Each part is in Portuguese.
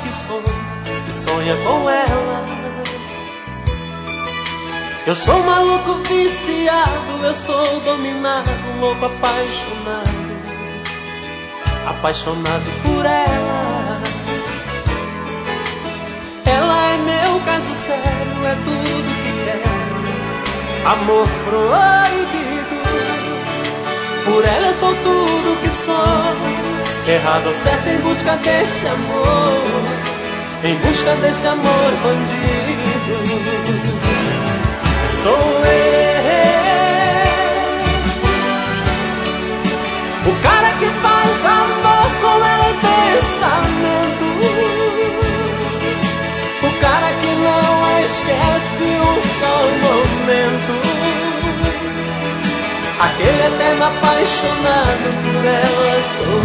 que sonha com ela. Eu sou maluco viciado, eu sou dominado, louco apaixonado, apaixonado por ela. Ela é meu caso sério, é tudo que quero, amor proibido. Por ela eu sou tudo que sou, errado ou certo em busca desse amor, em busca desse amor bandido. Sou eu, o cara que faz amor com ela em pensamento, o cara que não a esquece um só momento, aquele eterno apaixonado por ela. Sou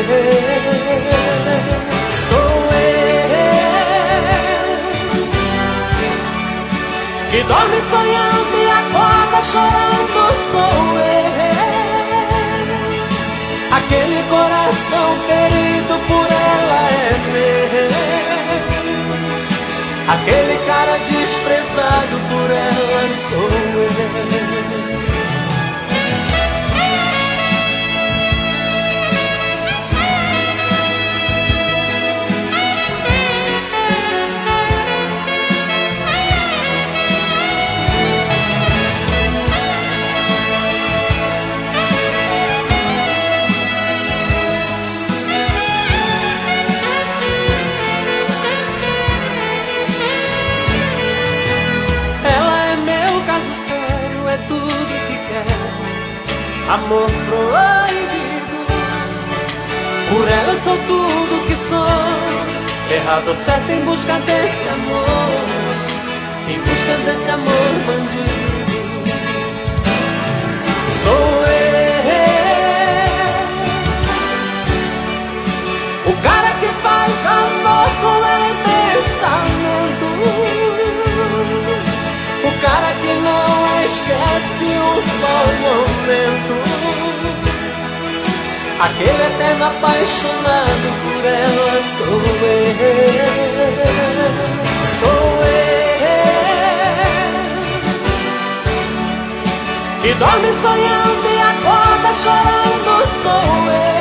eu, que dorme sonhando e acorda chorando. Sou eu, aquele coração ferido por ela é meu, aquele cara desprezado por ela. Sou eu. Amor proibido, por ela eu sou tudo que sou, errado ou certo em busca desse amor, em busca desse amor bandido. Sou eu, o cara que faz amor com ela em pensamento, o cara que não esquece um só momento, aquele eterno apaixonado por ela. Sou eu, que dorme sonhando e acorda chorando. Sou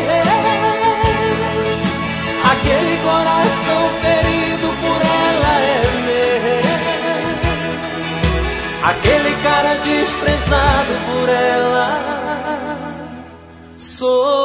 eu, aquele coração ferido por ela é meu, aquele cara desprezado por ela. Sou